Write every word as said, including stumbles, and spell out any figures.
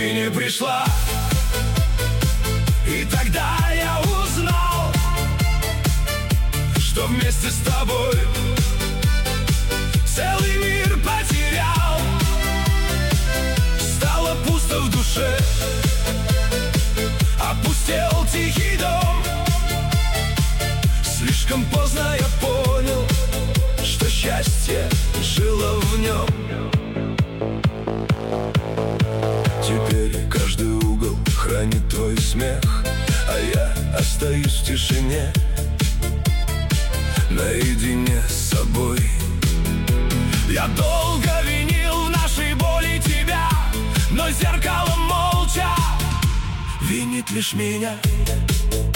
ты не пришла. И тогда я узнал, что вместе с тобой целый мир потерял. Стало пусто в душе, опустел тихий дом. Слишком поздно я понял, что счастье жило в нем. Теперь каждый угол хранит твой смех, а я остаюсь в тишине, наедине с собой. Я долго винил в нашей боли тебя, но зеркало молча винит лишь меня.